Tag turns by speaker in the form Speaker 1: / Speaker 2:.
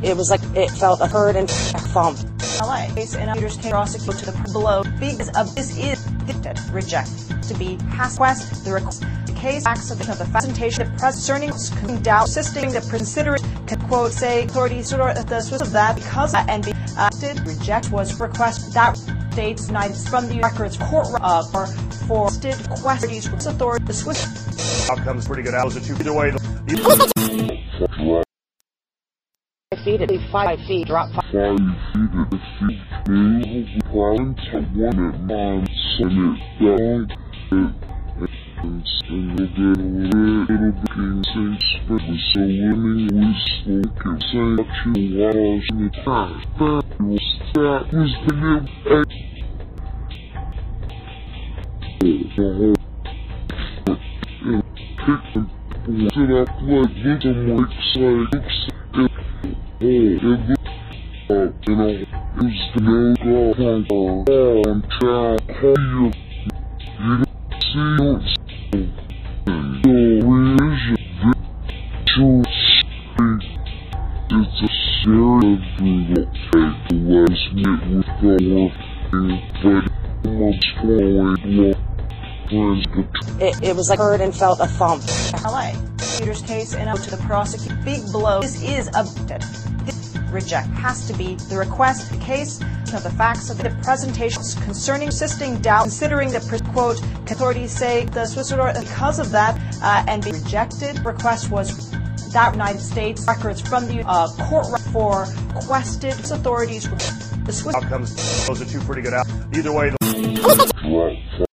Speaker 1: It was like it felt a hurt and a thump.
Speaker 2: LA case in Peters case prosecuted to the below because of this is reject to be past quest the request the case acts of the presentation of concerning doubt assisting the considerate can quote say authorities or the Swiss of that because and be did reject was request that states United from the records court for did questions authority the Swiss
Speaker 3: outcomes pretty good. Out two either way.
Speaker 1: 5 feet at 5 feet drop 5
Speaker 4: feet at the feet one at mom send it down and little king saints but was so winning we spoke and say you was in the past that was the new pick them it up like little Mike's it was the no go on town you see it's a serious take last night with the working but almost
Speaker 1: it was like hurt and felt a thump.
Speaker 2: LA Peters case in to the prosecute big blow this is a reject has to be the request the case of the facts of the presentations concerning assisting doubt considering the quote authorities say the Swiss because of that and the rejected request was that United States records from the court for requested authorities the Swiss
Speaker 3: outcomes those are two pretty good out either way.